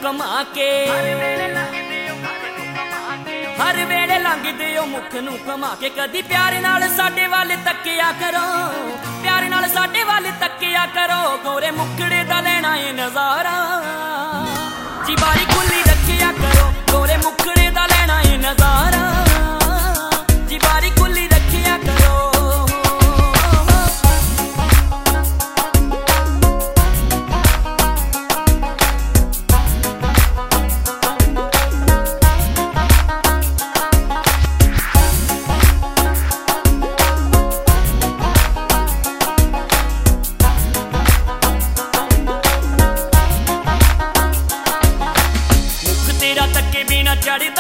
कमा के हर वेले लंघदे ओ मुख नूं घुमा के कदी प्यार नाल साडे वाल तक्किया करो प्यार नाल साडे वाल तक्किया करो गोरे मुखड़े दा लेना ए नज़ारा जी बारी खुली रखिया करो गोरे मुखड़े दा लेना ए नज़ारा जी बारी खुली रखिया करो तके बिना चढ़दा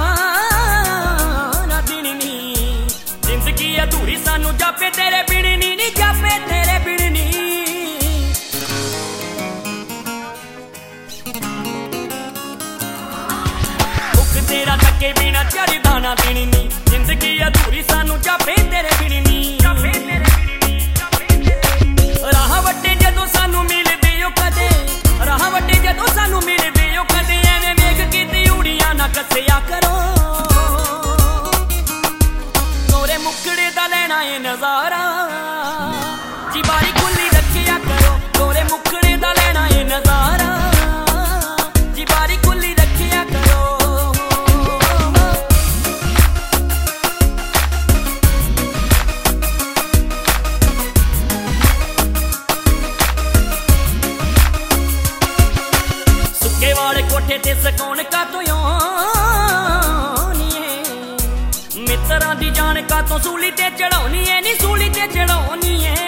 ना दिन नी जिंदगी अधूरी सानू जापे तेरे बिन नी जापे तेरे बिन नी मुख तेरा तके बिना चढ़दा ना दिन नी जिंदगी अधूरी सानू जापे तेरे बिन नी राह वटे जदों सानू मिलदे ओ कदे राह वटे जदों सानू मिलदे ओ कदे ना कसिया करो गोरे मुखड़े दा लेना ए नज़ारा जी बारी खुली रखिया करो गोरे मुखड़े दा लेना ए नज़ारा जी बारी खुली रखिया करो सुके वाले कोठे ते सकौन का तो मित्रा दी जान का तो सूली ते चढ़ाउनी है नी सूली ते चढ़ाउनी है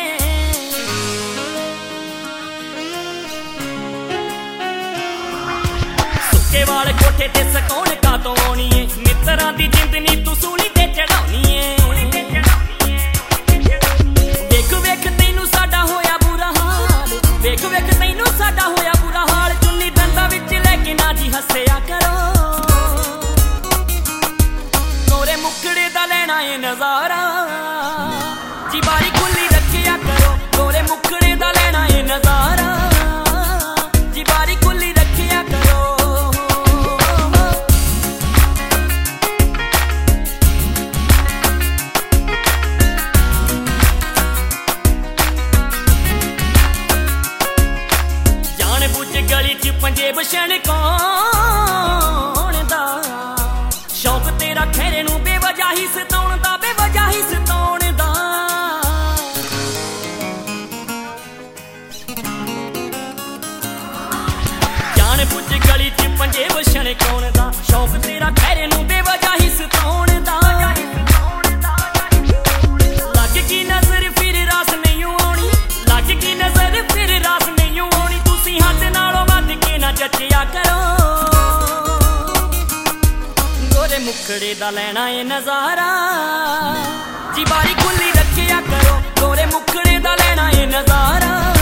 सुके वाले कोठे ते सकौन का तो आनी है मित्रा दी जिंदनी तू सूली ते चढ़ाउनी है वेख वेख तैनू साडा होया बुरा हाल वेख वेख तैनू साडा होया बुरा हाल चुन्नी दंदा विच लेके ना जी हस्सिया करो मुखड़े दा लेना ए नज़ारा जी बारी खुली रखिया करो गोरे मुखड़े दा लेना ए नज़ारा जी बारी खुली रखिया करो जान बुझ गली च पंजेब छणकाउण दा शौक तेरा खैरे नूं बेवजह ही सताउण दा बेवजह ही सताउण दा जान बुझ गली च पंजेब छणकाउण दा शौक तेरा खैरे नूं बेवजह ही सताउण दा लग की नज़र फिर रास नहीं आउणी लग की नज़र फिर रास नहीं आउणी तुसीं हद नालों वध के ना जचिया करो गोरे मुखड़े दा लेना ए नज़ारा जी बारी खुली रखिया करो गोरे मुखड़े दा लेना ए नज़ारा।